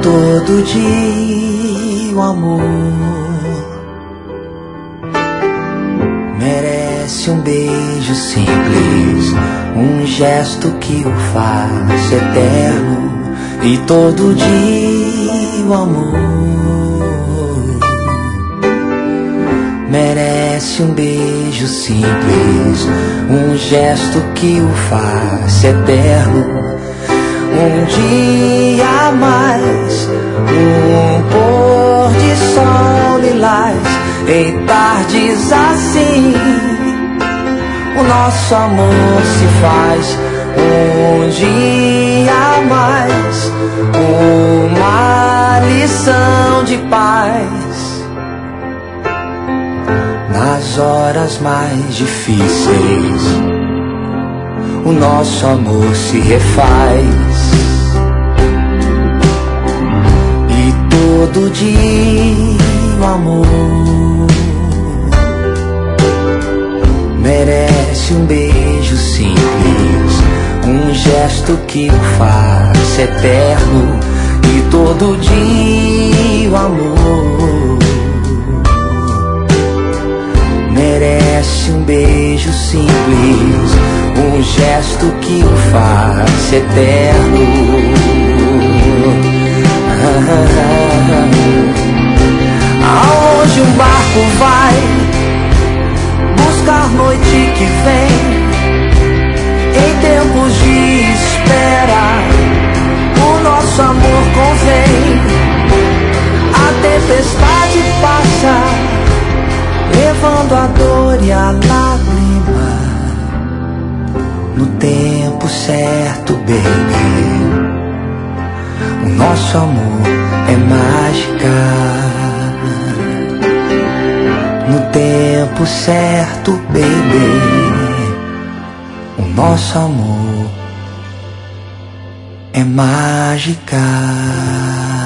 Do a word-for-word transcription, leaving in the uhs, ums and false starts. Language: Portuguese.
todo dia o amor merece um beijo simples, um gesto que o faz eterno. E todo dia o amor merece um beijo simples, um gesto que o faz eterno. Um dia a mais, um pôr de sol lilás, em tardes assim o nosso amor se faz. Um dia a mais, uma lição de paz nas horas mais difíceis. O nosso amor se refaz. E todo dia o amor merece um beijo simples, um gesto que o faz eterno. E todo dia o amor merece um beijo simples, um gesto que o faz eterno. Aonde um barco vai buscar noite que vem, em tempos de espera o nosso amor convém. A tempestade passa, levando a dor e a lágrima. No tempo certo, baby, o nosso amor é mágica. No tempo certo, baby, o nosso amor é mágica.